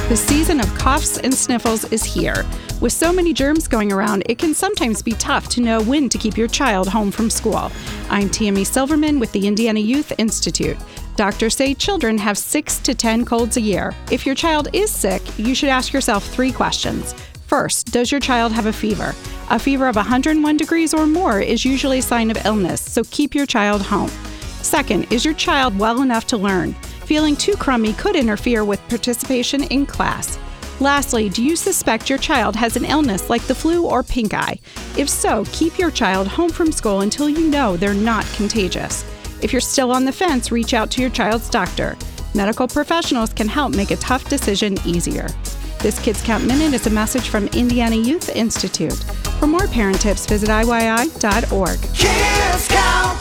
The season of coughs and sniffles is here. With so many germs going around, it can sometimes be tough to know when to keep your child home from school. I'm Tammy Silverman with the Indiana Youth Institute. Doctors say children have 6 to 10 colds a year. If your child is sick, you should ask yourself 3 questions. First, does your child have a fever? A fever of 101 degrees or more is usually a sign of illness, so keep your child home. Second, is your child well enough to learn? Feeling too crummy could interfere with participation in class. Lastly, do you suspect your child has an illness like the flu or pink eye? If so, keep your child home from school until you know they're not contagious. If you're still on the fence, reach out to your child's doctor. Medical professionals can help make a tough decision easier. This Kids Count Minute is a message from Indiana Youth Institute. For more parent tips, visit IYI.org. Kids Count!